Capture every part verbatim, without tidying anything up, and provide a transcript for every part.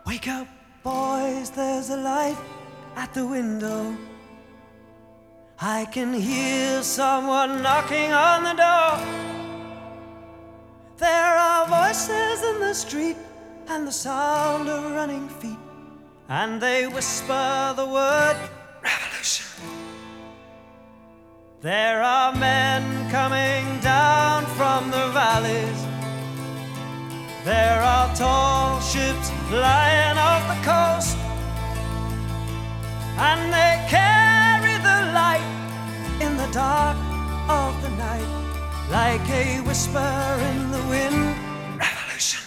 Wake up, boys, there's a light at the window. I can hear someone knocking on the door. There are voices in the street and the sound of running feet, and they whisper the word revolution. There are men coming down from the valleys. There are tall ships lying off the coast, and they carry the light in the dark of the night, like a whisper in the wind. Revolution.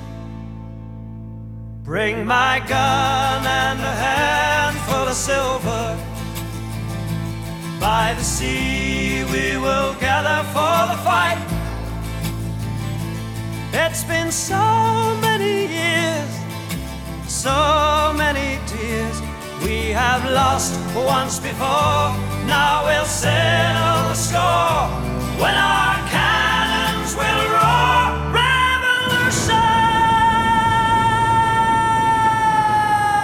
Bring my gun and a handful of silver. By the sea we will gather for the fight. It's been so many years, so many tears. We have lost once before, now we'll settle the score when our